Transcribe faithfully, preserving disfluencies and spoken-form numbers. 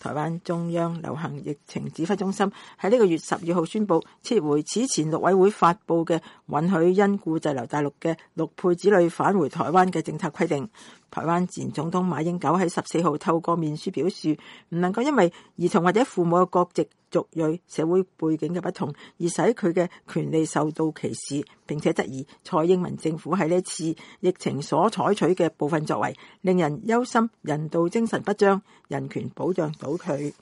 台灣中央流行疫情指揮中心喺呢個月十二號宣布撤回此前陸委會發布嘅允許因故滯留大陸嘅陸配子女返回台灣嘅政策規定。台灣前總統馬英九喺十四號透過面書表示，唔能夠因為兒童或者父母嘅國籍、族裔、社會背景嘅不同而使佢嘅權利受到歧視，並且質疑蔡英文政府喺呢次疫情所採取嘅部分作為令人憂心，人道精神不彰，人權保障倒退。